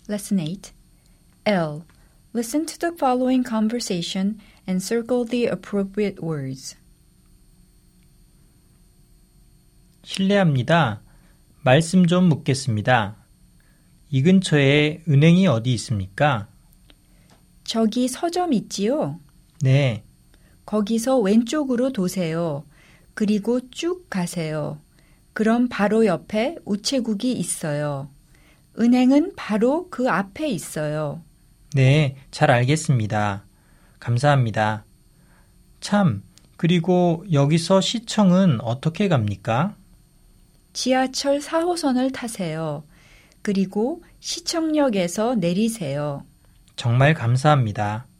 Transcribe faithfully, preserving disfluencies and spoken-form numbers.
Lesson eight. L. Listen to the following conversation and circle the appropriate words. 실례합니다. 말씀 좀 묻겠습니다. 이 근처에 은행이 어디 있습니까? 저기 서점 있지요? 네, 거기서 왼쪽으로 도세요. 그리고 쭉 가세요. 그럼 바로 옆에 우체국이 있어요. 은행은 바로 그 앞에 있어요. 네, 잘 알겠습니다. 감사합니다. 참, 그리고 여기서 시청은 어떻게 갑니까? 지하철 사 호선을 타세요. 그리고 시청역에서 내리세요. 정말 감사합니다.